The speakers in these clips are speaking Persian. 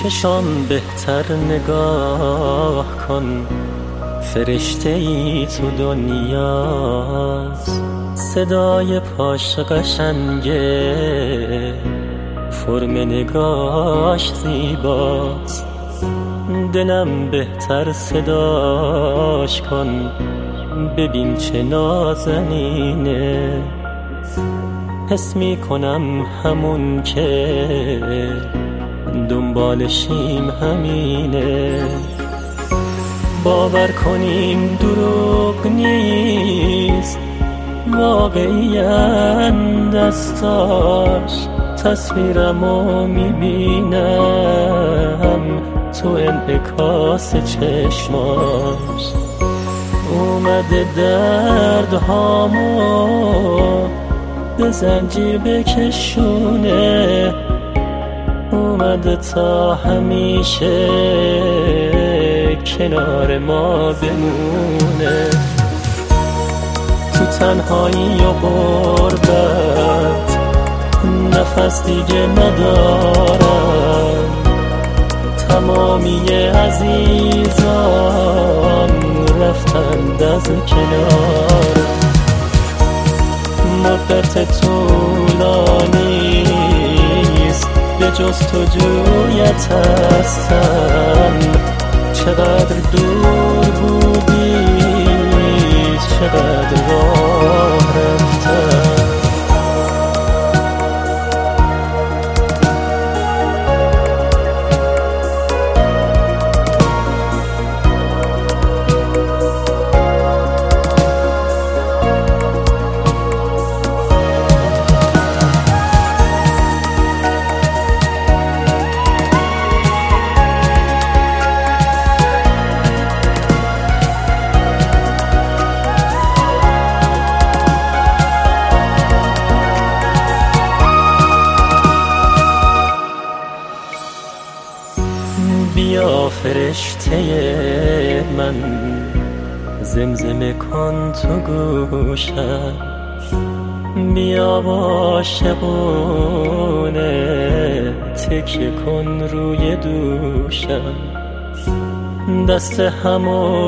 چشام بهتر نگاه کن، فرشته ای تو دنیاست. صدای پاش قشنگه، فرم نگاش زیباست. دلم بهتر صداش کن، ببین چه نازنینه. حس می کنم همون که دنبالشیم همینه. باور کنیم دروغ نیست، واقعیت دستاش. تصویرمو میبینم تو انعکاس چشماش. اومده دردهامو به زنجیر بکشونه، اومده تا همیشه کنار ما بمونه. تو تنهایی و غربت نفس دیگه ندارم. تمامی عزیزان رفتند از کنارم. مدت طولانیست به جستجویت هستم. چقدر دور بودی، چقدر راه رفتم. بیا فرشته من، زمزمه کن تو گوشم. بیا عاشقونه تکیه کن روی دوشم. دست همو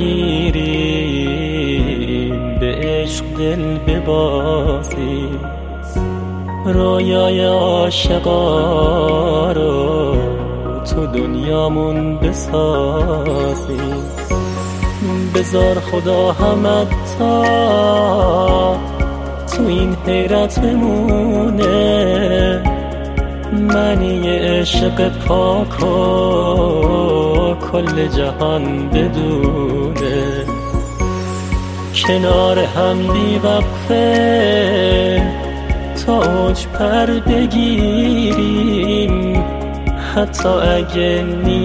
بگیریم، به عشق دل ببازیم. رویای عاشقا رو تو دنیامون بسازیم. بذار خدا همت تا تو این حیرت بمونه. معنی عشق پاک و کل جهان بدونه. کنار هم بی وقفه تا اوج پر بگیریم. حتی اگه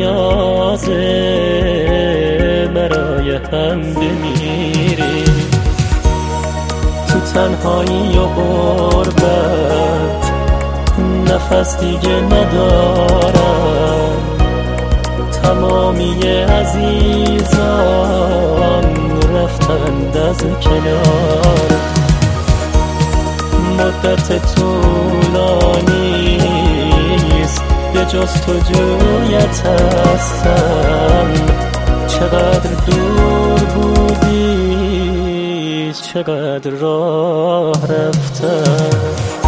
نیازه برای هم بمیریم. تو تنهایی و غربت نفس دیگه ندارم. تمامی عزیزان رفتند از کنار. مدت طولانیست به جستجویت هستم. چقدر دور بودی، چقدر راه رفتم.